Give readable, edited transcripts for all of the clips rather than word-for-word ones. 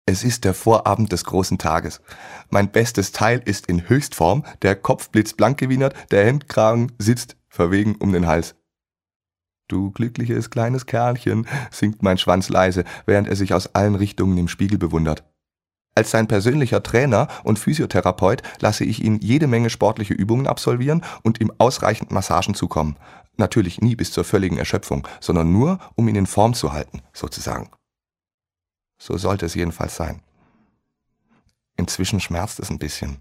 Es ist der Vorabend des großen Tages. Mein bestes Teil ist in Höchstform, der Kopf blitzblank gewienert, der Hemdkragen sitzt verwegen um den Hals. Du glückliches kleines Kerlchen, singt mein Schwanz leise, während er sich aus allen Richtungen im Spiegel bewundert. Als sein persönlicher Trainer und Physiotherapeut lasse ich ihn jede Menge sportliche Übungen absolvieren und ihm ausreichend Massagen zukommen. Natürlich nie bis zur völligen Erschöpfung, sondern nur, um ihn in Form zu halten, sozusagen. So sollte es jedenfalls sein. Inzwischen schmerzt es ein bisschen.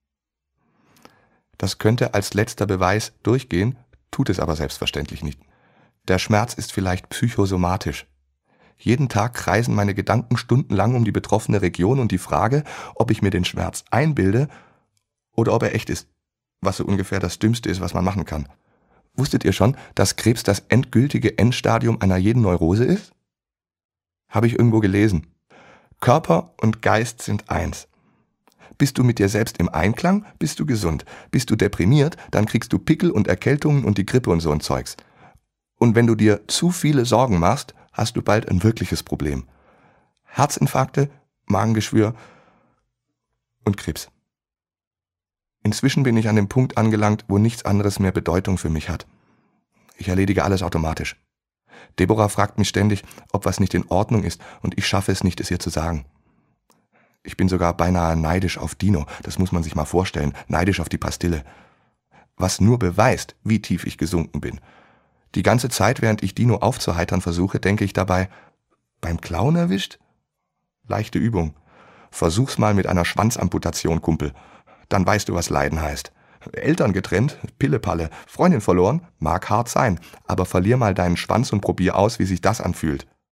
Das könnte als letzter Beweis durchgehen, tut es aber selbstverständlich nicht. Der Schmerz ist vielleicht psychosomatisch. Jeden Tag kreisen meine Gedanken stundenlang um die betroffene Region und die Frage, ob ich mir den Schmerz einbilde oder ob er echt ist, was so ungefähr das Dümmste ist, was man machen kann. Wusstet ihr schon, dass Krebs das endgültige Endstadium einer jeden Neurose ist? Habe ich irgendwo gelesen. Körper und Geist sind eins. Bist du mit dir selbst im Einklang, bist du gesund. Bist du deprimiert, dann kriegst du Pickel und Erkältungen und die Grippe und so ein Zeugs. Und wenn du dir zu viele Sorgen machst, hast du bald ein wirkliches Problem. Herzinfarkte, Magengeschwür und Krebs. Inzwischen bin ich an dem Punkt angelangt, wo nichts anderes mehr Bedeutung für mich hat. Ich erledige alles automatisch. Deborah fragt mich ständig, ob was nicht in Ordnung ist, und ich schaffe es nicht, es ihr zu sagen. Ich bin sogar beinahe neidisch auf Dino, das muss man sich mal vorstellen, neidisch auf die Pastille. Was nur beweist, wie tief ich gesunken bin. Die ganze Zeit, während ich Dino aufzuheitern versuche, denke ich dabei, beim Clown erwischt? Leichte Übung. Versuch's mal mit einer Schwanzamputation, Kumpel. Dann weißt du, was Leiden heißt. Eltern getrennt, Pillepalle, Freundin verloren, mag hart sein, aber verlier mal deinen Schwanz und probier aus, wie sich das anfühlt.